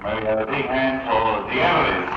May we have a big hand for the Emily's.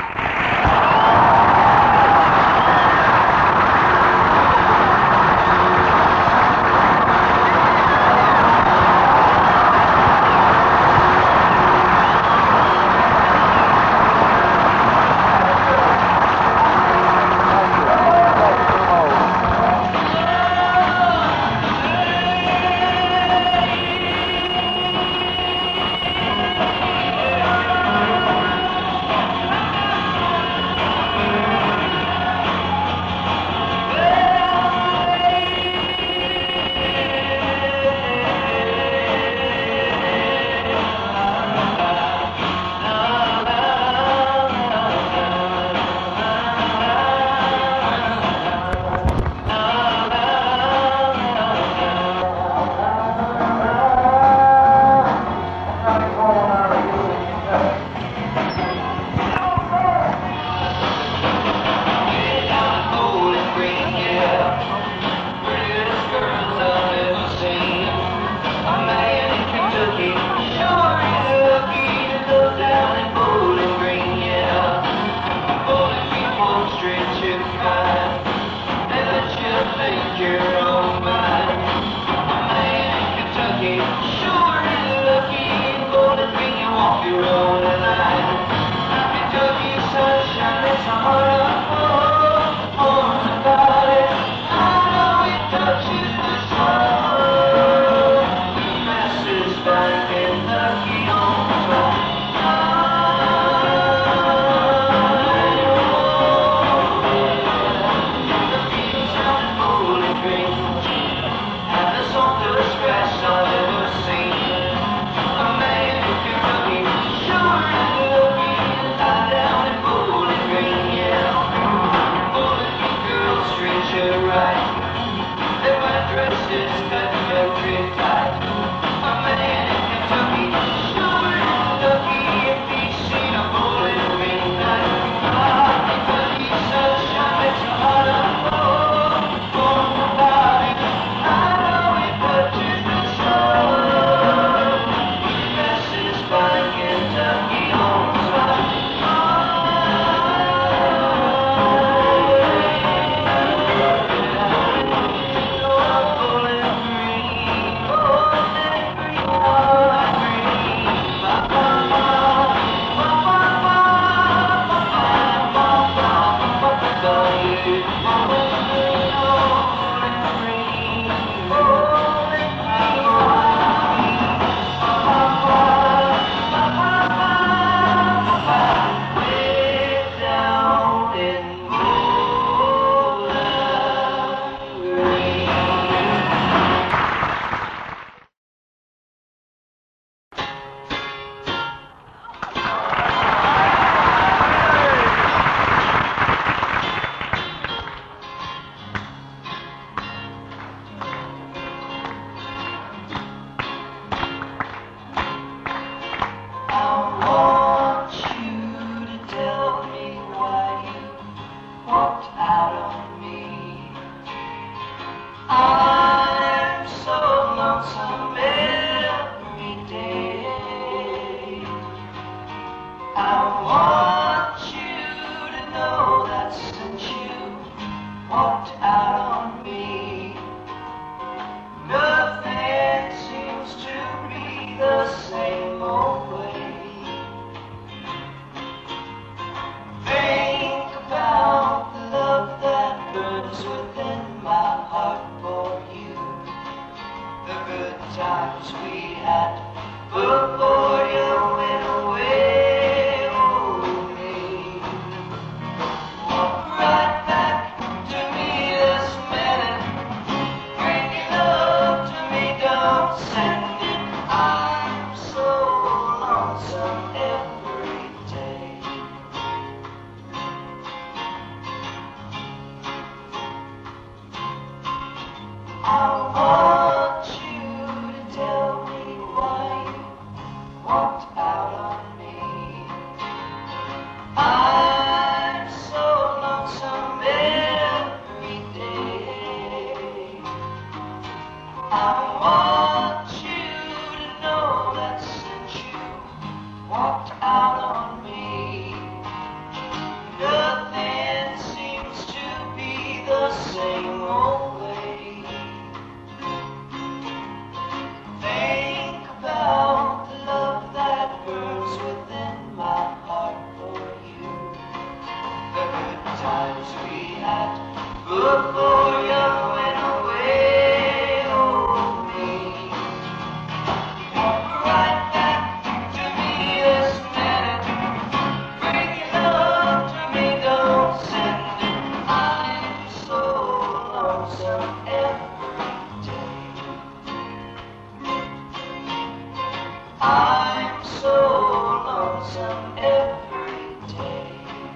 I'm so lonesome every day.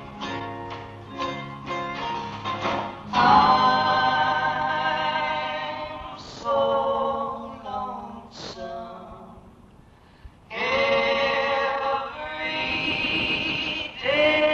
I'm so lonesome every day.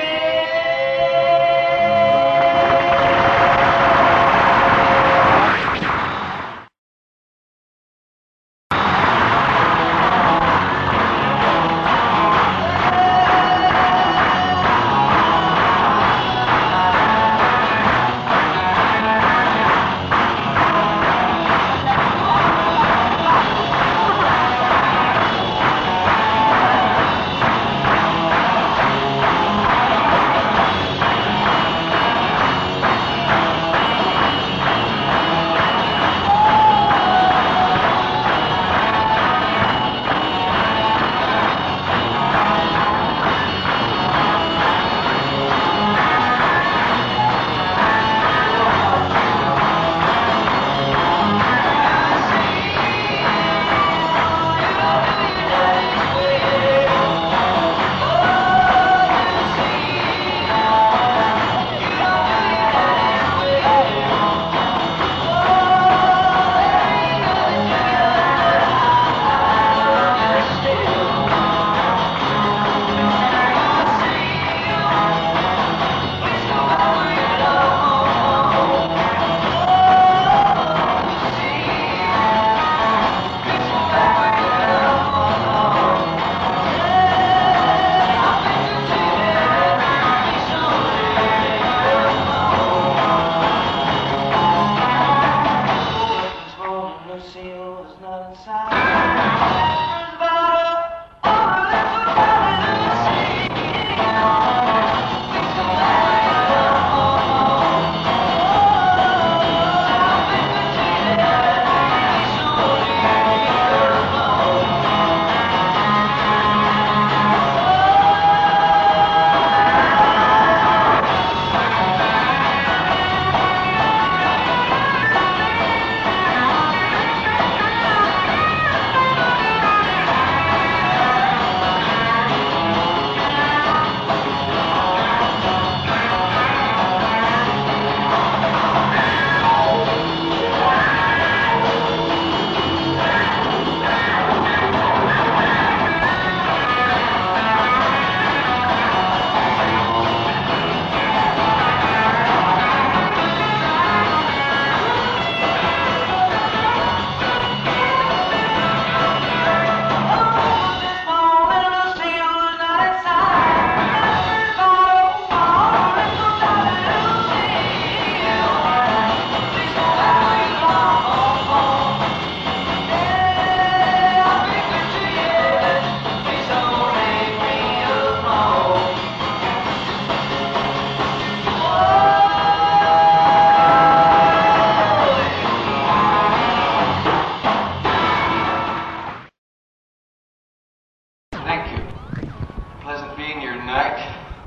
Thank you. Pleasant being here tonight.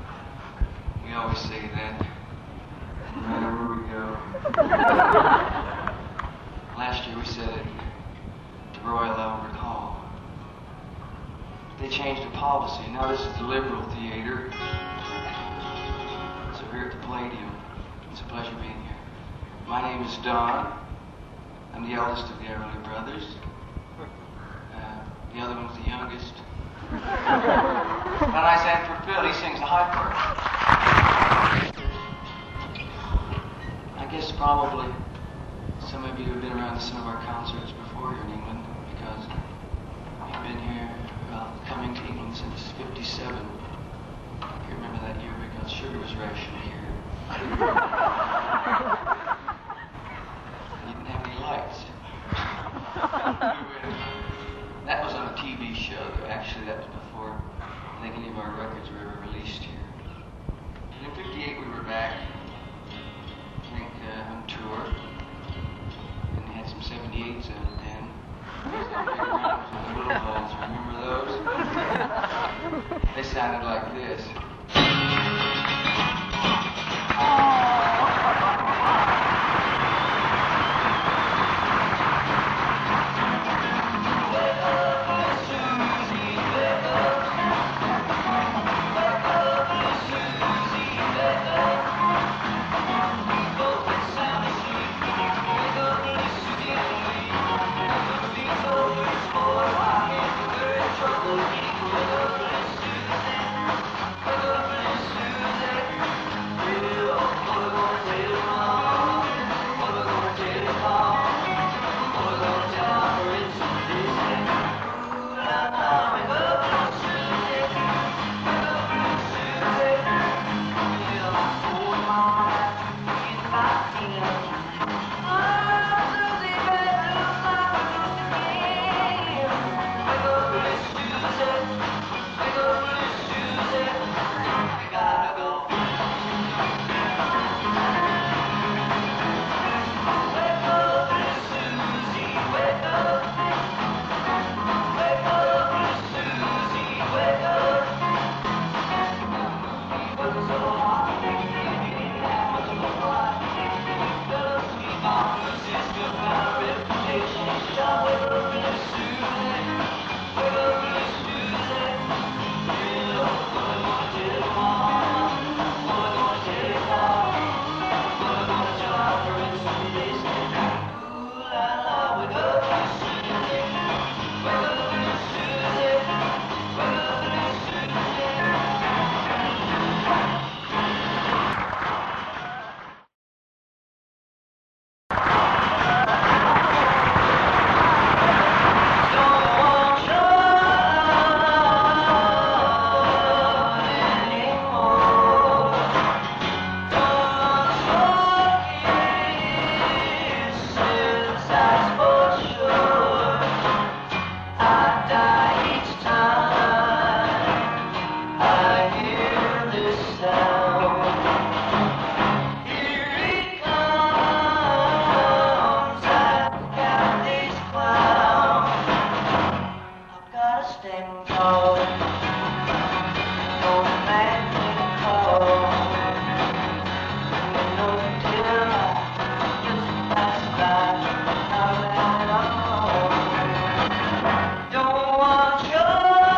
We always say that, no matter where we go. Last year we said it at the Royal Albert Hall. They changed the policy. Now this is the Liberal Theater. So here at the Palladium, it's a pleasure being here. My name is Don. I'm the eldest of the Everly brothers. The other one's the youngest. When I sang for Phil, he sings the high part. I guess probably some of you have been around to some of our concerts before here in England, because we've been here, coming to England since '57. You remember that year because sugar was rationed here. You didn't have any lights. That was on a TV show. Actually, that was before I think any of our records were ever released here. And in '58 we were back, I think, on tour. And they had some 78s out then. Those big rounds with the little holes. Remember those? They sounded like this. die each time I hear this sound. Here it comes, I've got these clowns. I've got a stand tall, no man can call. No till I just pass by, not at all. Don't want your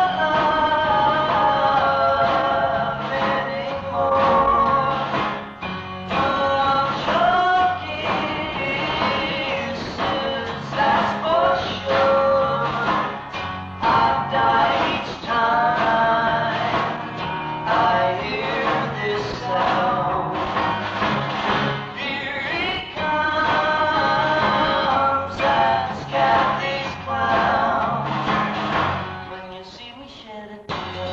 love anymore. Don't want your kisses, that's for sure. I die each time I hear this sound. Here it comes, that's Kathy's clown. When you see me shed a tear,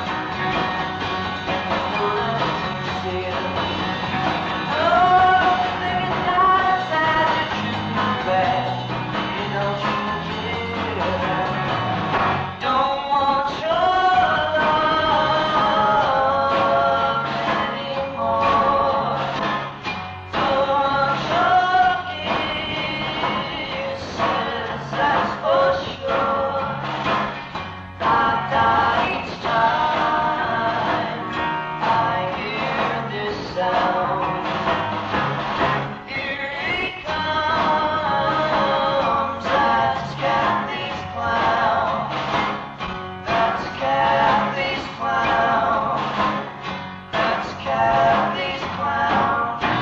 you know that it's sincere. Oh, baby, not sad, you're too bad. You don't care. Don't want your love anymore. Don't want your kisses, that's for sure. I die each time I hear this sound. Here it comes, that's Kathy's clown. That's Kathy's clown. That's Kathy's clown.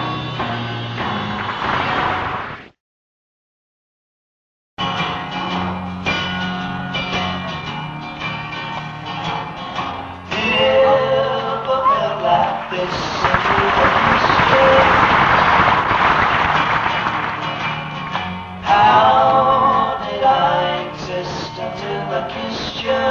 Never felt like this before. How did I exist until I kissed you?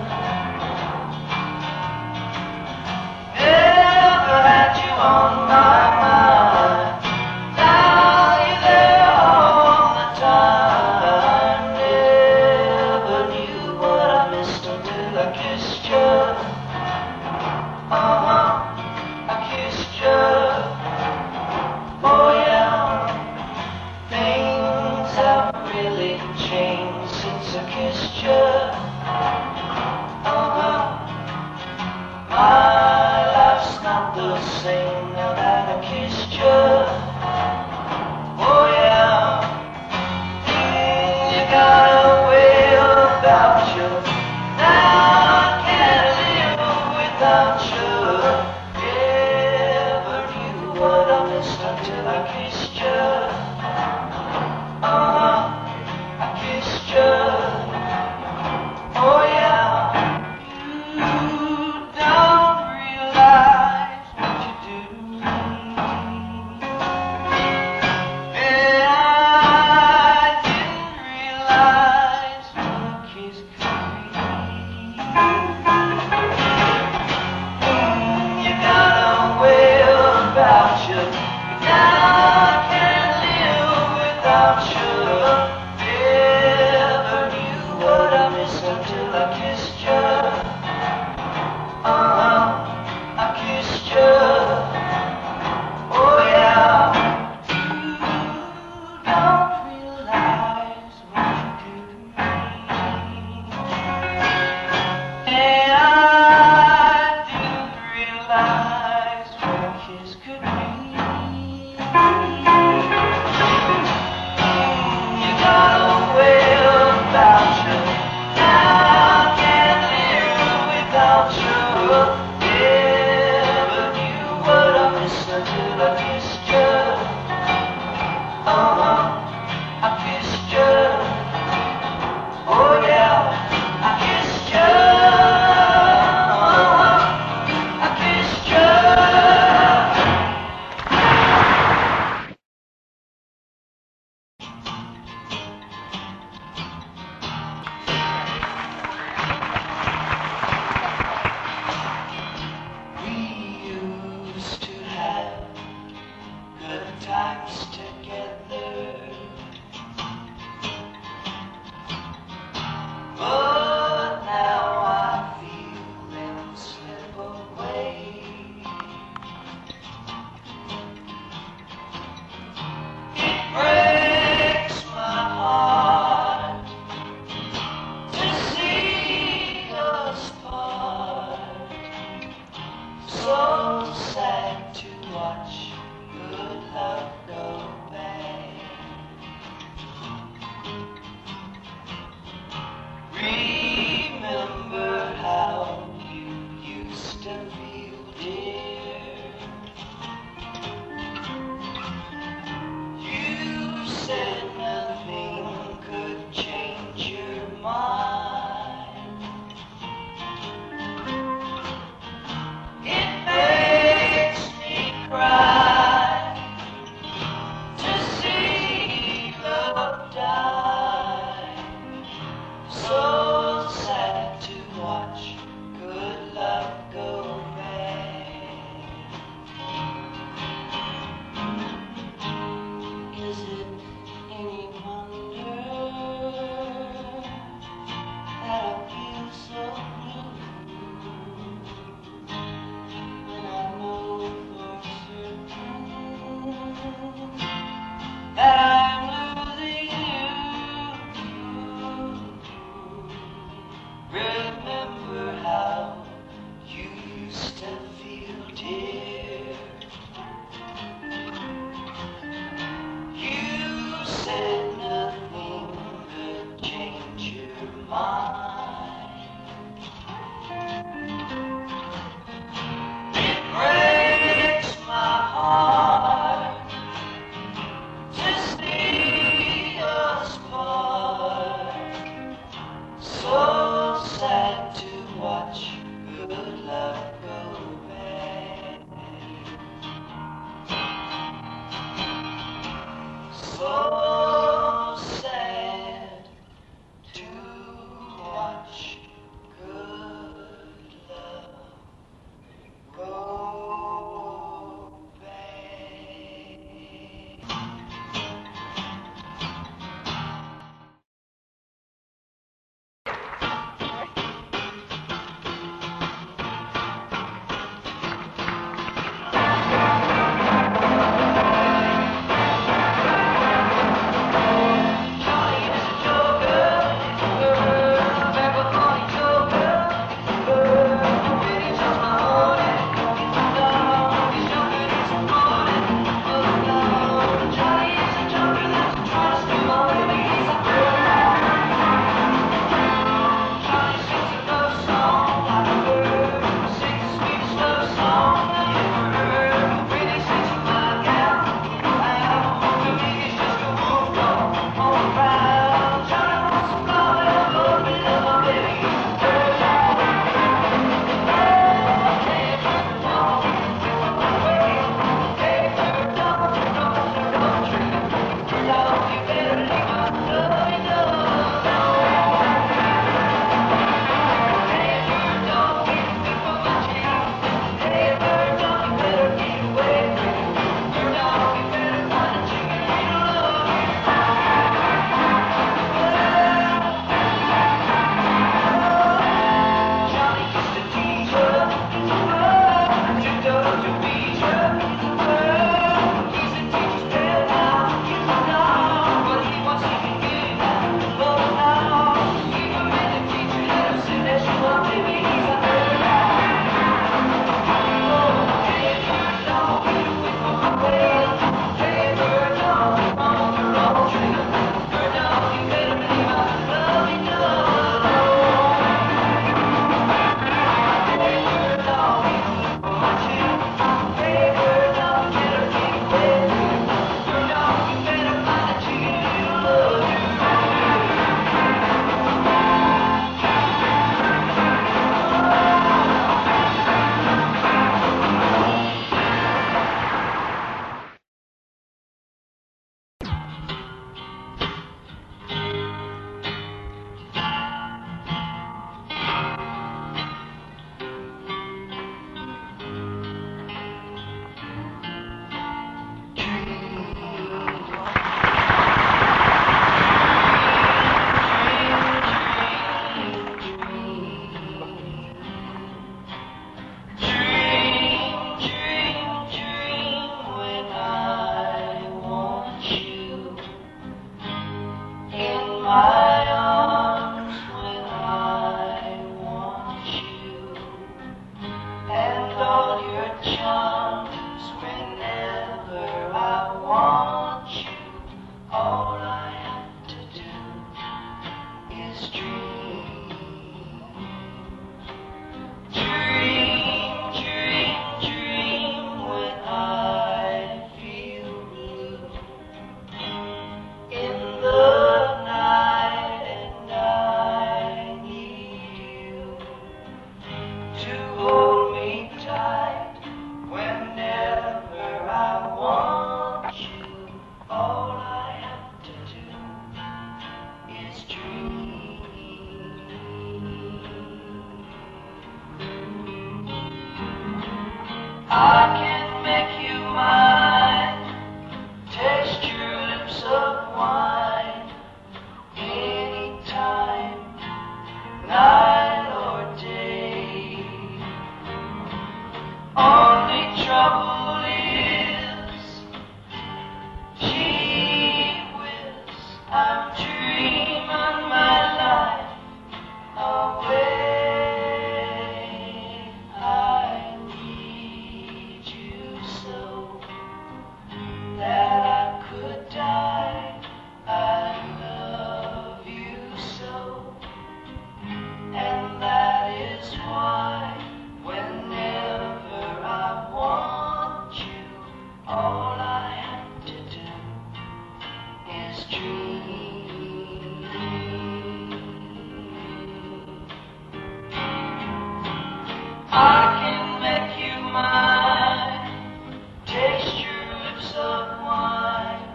Never had you on my mind. Now you're there all the time. Never knew what I missed until I kissed you. I kissed you. Oh yeah. Things have really changed since I kissed you. My life's not the same now that I kissed you. Oh yeah. You got a way about you. Now I can't live without you. Never knew what I missed until I kissed you. I kissed you. Oh yeah. You don't realize what you do to me. And I didn't realize when a kiss could be. You got a way about you. Now I can't live without you. Never knew what I missed until I kissed you. I kissed you. Oh yeah. You don't realize what you do to me. Remember how you used to feel, dear. You said nothing could change your mind. It makes me cry to see love die. So sad to watch good love go bad. Is it any wonder that I feel so blue when I know for certain that I'm losing you? Remember how you used to feel, dear. You said nothing could change your mind. It breaks my heart to see us part. So sad to watch good love go bad. I can make you mine, taste your lips of wine, anytime, night or day. Only trouble is, gee whiz, I'm dreaming my life away. I need you so that I could die. I love you so, and that is why whenever I want you, all I have to do is dream. I can make you mine, taste your lips of wine,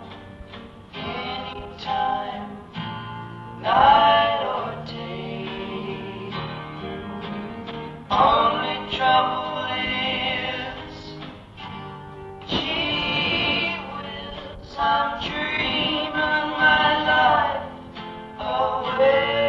anytime, night or day. Only trouble is, gee whiz, I'm dreaming my life away.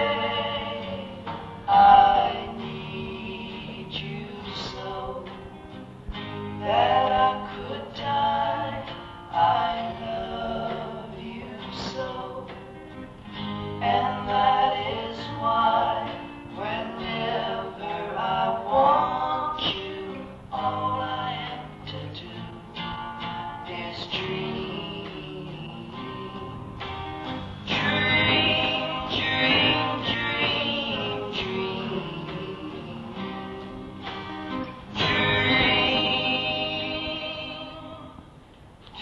I need you so that I could die. I love you so, and that is why whenever I want you, all I have to do is dream. Dream, dream, dream, dream. Dream,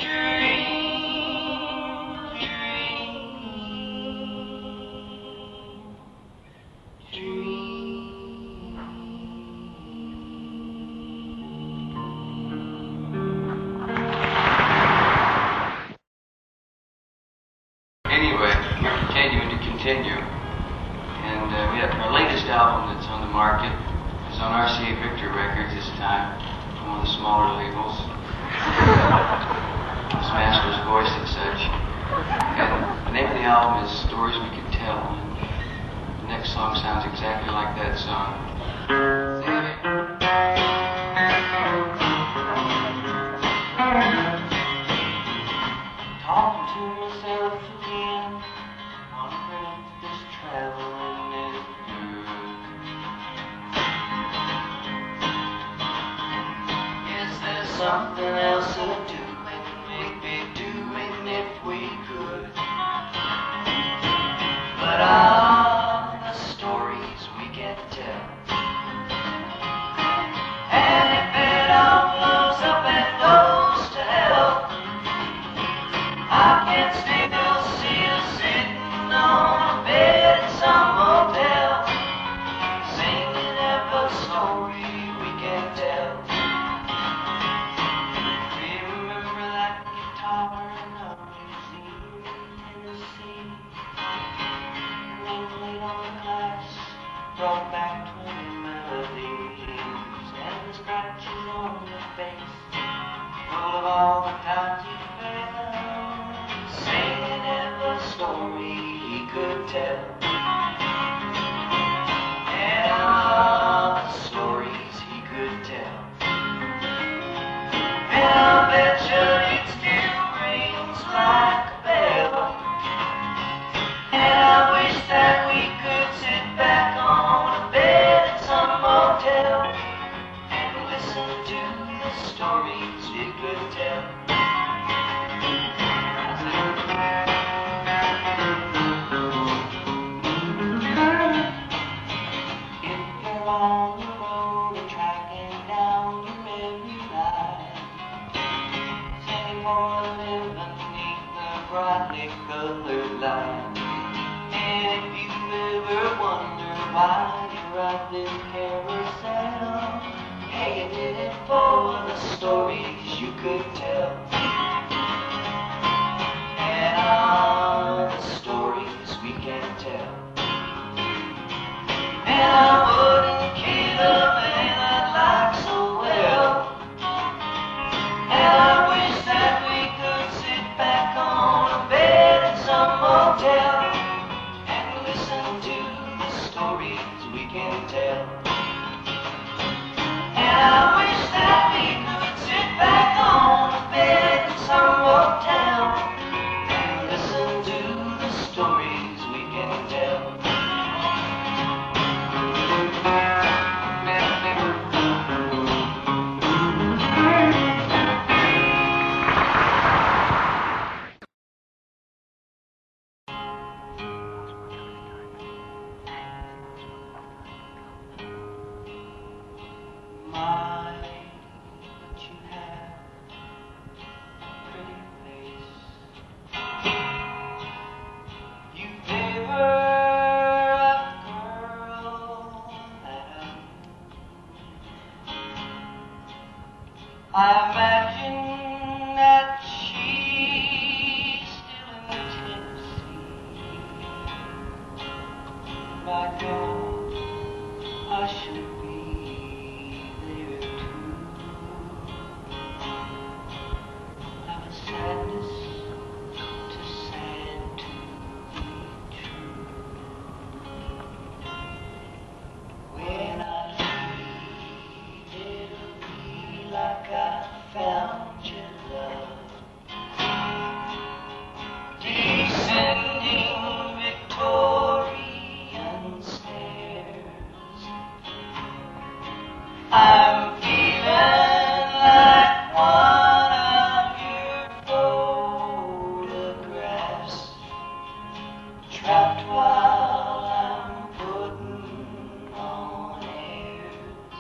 dream, dream, Anyway, we're continuing to continue, and we have our latest album that's on the market is on RCA Victor Records this time, one of the smaller labels. Smashless Voice and such. And the name of the album is Stories We Could Tell. And the next song sounds exactly like that song. talking to myself again, wondering if this traveling is good. Is there something else to do, and maybe doing if we could? But all the stories we can tell, and if it all blows up and goes to hell, I can't still see us sitting on a bed in some motel, singing every story we can tell. Remember that guitar in a museum in Tennessee? Lonely on the glass brought back 20 melodies, and the scratches on your face full of all the times you fell, singing every story he could tell. And all the stories he could tell, and I bet you it still rings like a bell. And I wish that we could sit back on a bed in some motel and listen to the stories we could tell. If you're on the road and tracking down your every line, singing for a living beneath the brightly colored line, and if you ever wonder why you ride this carousel, hey, you did it for the stories you could tell. And all the stories we can tell. And I wouldn't kill a man I like so well, I imagine that she's still in Tennessee. My God, I should be there too. I've a sadness too sad to be true. When I leave, it'll be like I found your love, descending Victorian stairs. I'm feeling like one of your photographs, trapped while I'm putting on airs,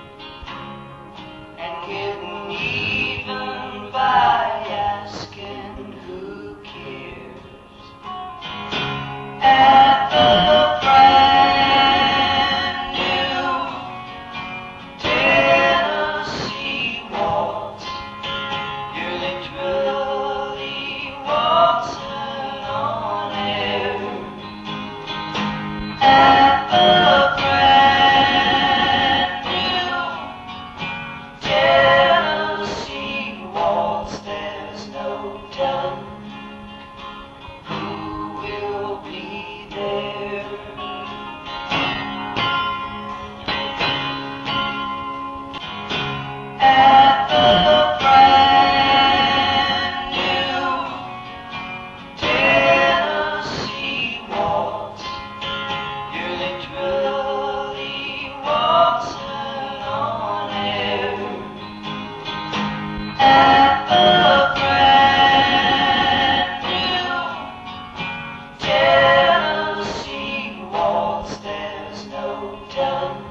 and getting even by asking who cares. At the brand new Tennessee waltz, you're literally waltzing on air. At the brand new Tennessee waltz, there's no telling who will be there. At the brand new Tennessee waltz, you're literally waltzing on air. At the brand new Tennessee waltz, there's no telling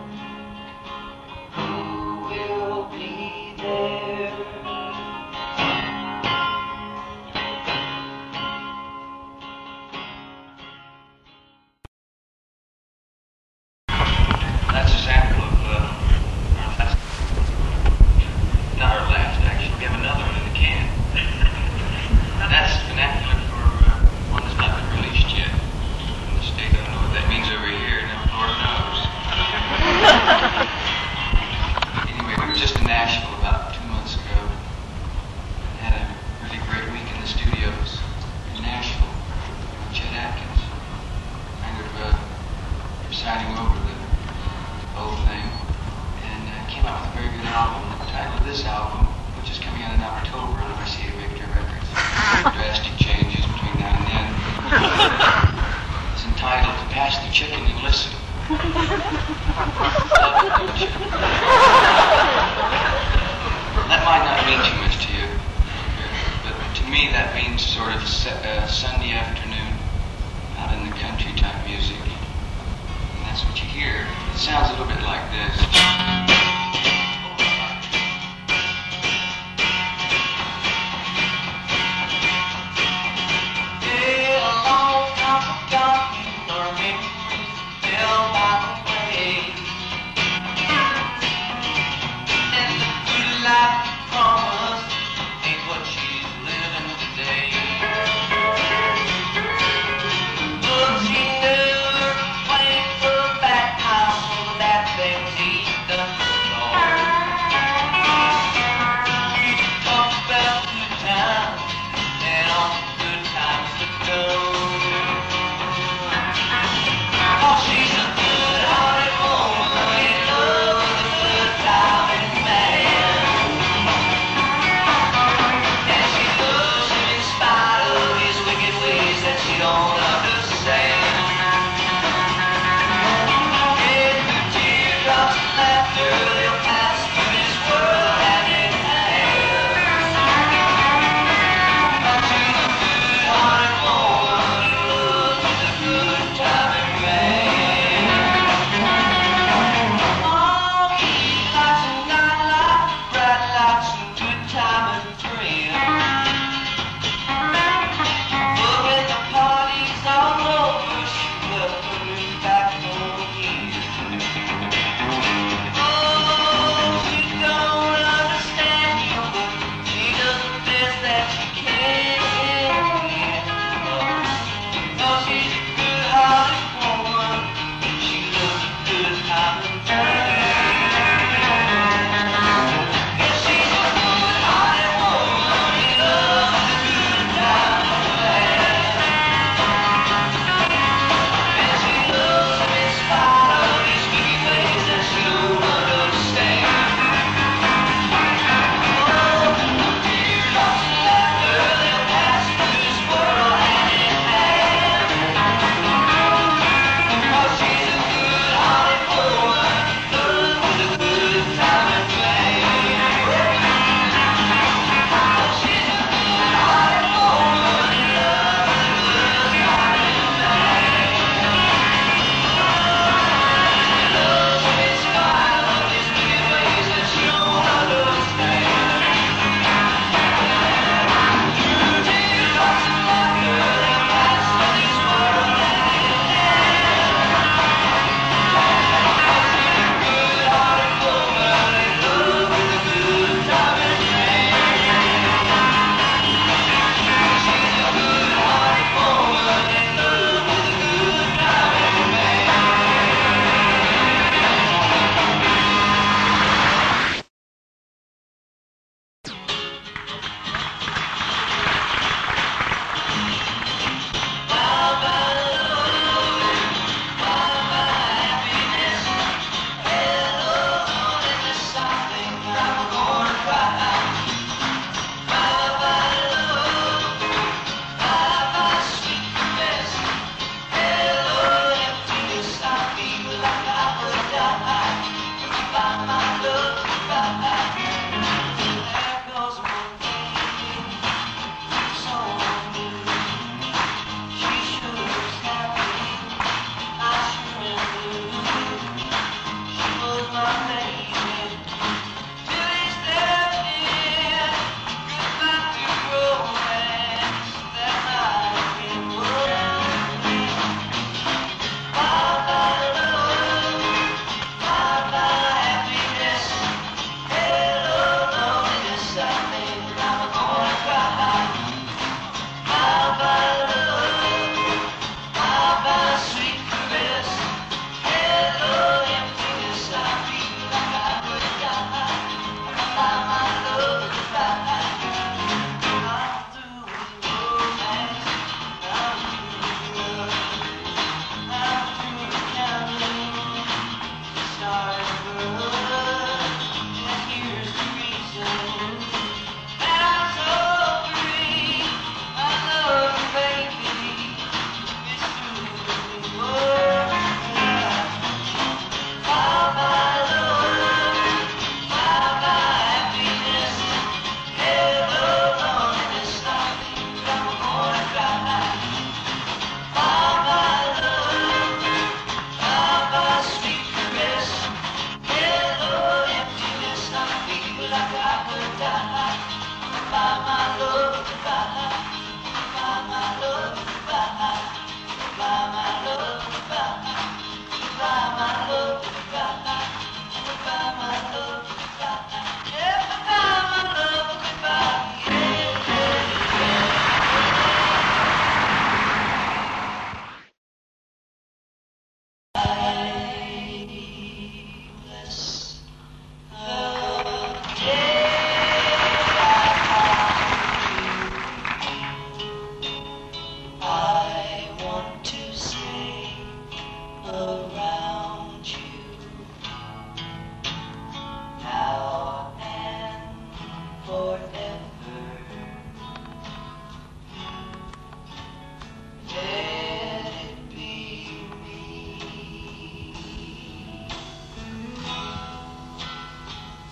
who will be there. That's a sample of that's not our last, actually. We have another one in the can. That's vernacular for one that's not been released yet in the state. I don't know what that means over here. Now, Lord knows. Anyway, we were just in Nashville about 2 months ago. Had a really great week in the studios in Nashville with Chet Atkins. Kind of presiding over the whole thing, and came out with a very good album. The title of this album, which is coming out in October on RCA Victor Records, drastic changes between now and then, it's entitled Pass the Chicken and Listen. Love it, don't you? That might not mean too much to you, but to me that means sort of Sunday afternoon out in the country type music. And that's what you hear. It sounds a little bit like this. That thing he done.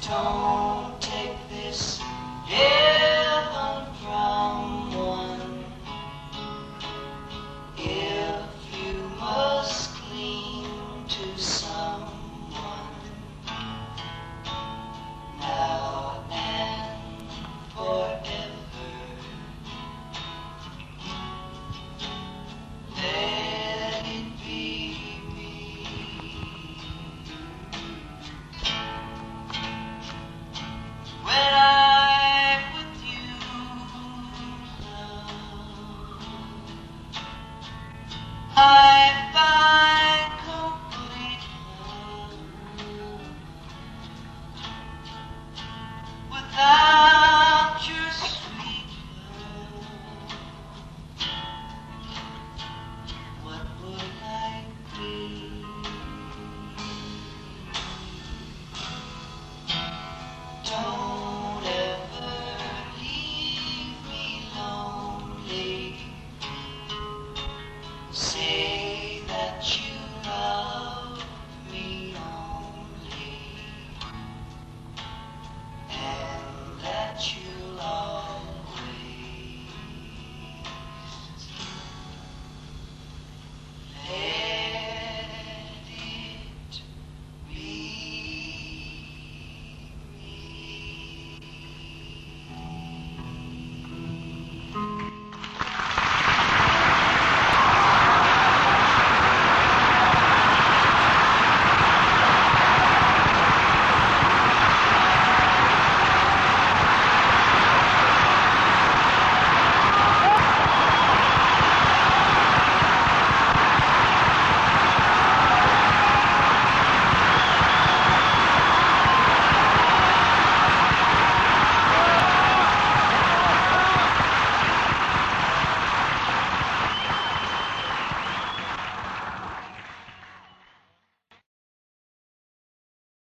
told